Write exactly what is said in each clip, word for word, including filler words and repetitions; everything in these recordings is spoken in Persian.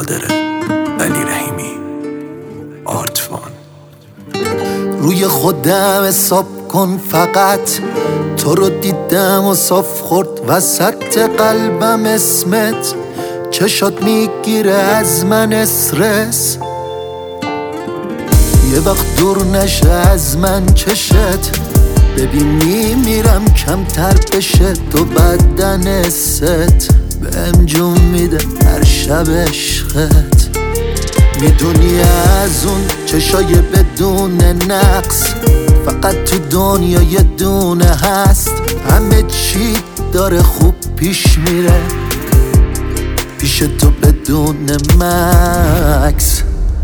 داره. علی رحیمی، آرتفان. روی خودم حساب کن فقط، تو رو دیدم و صاف خورد وسط قلبم اسمت. چشات میگیره از من استرس، یه وقت دور نشه از من چشت. ببینی میرم کمتر بشه تو بدن ست. بهم جون میده هر شب عشقت. میدونی از اون چشای بدون نقص، فقط تو دنیا یه دونه هست. همه چی داره خوب پیش میره پیش تو بدون مکس.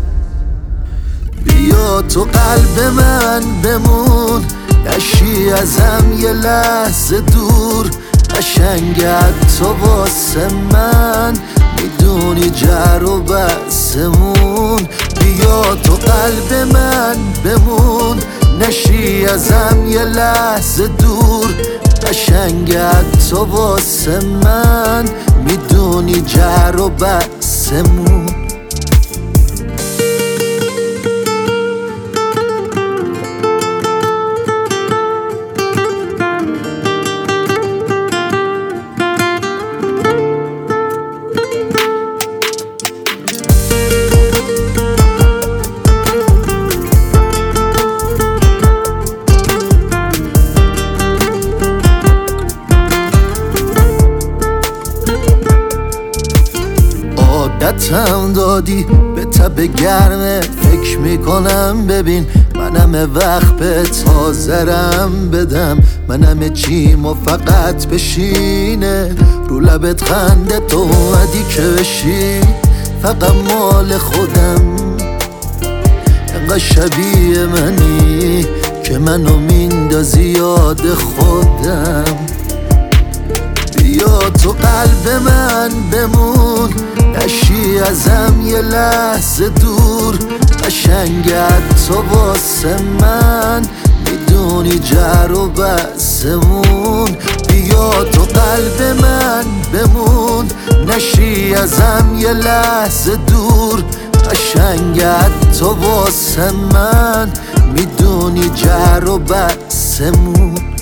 بیا تو قلب من بمون، نشی ازم یه لحظه دور. قشنگت تو واسه من، میدونی جر و بحثمون. بیا تو قلب من بمون، نشی ازم یه لحظه دور. قشنگت تو واسه من، میدونی جر و بحثمون. عادتم دادی به تب گرمه، فکر میکنم ببین منم وقت بهت حاضرم بدم. منم چیم و فقط بشینه رو لبت خنده تو اومدی که بشی فقط مال خودم. انقدر شبیه منی که منو میندازی یاد خودم. بیا تو قلب من بمون، نشی ازم یه لحظه دور. قشنگت تو واسه من، میدونی جر و بحثمون. بیا تو قلب من بمون، نشی ازم یه لحظه دور. قشنگت تو واسه من، میدونی جر و بحثمون.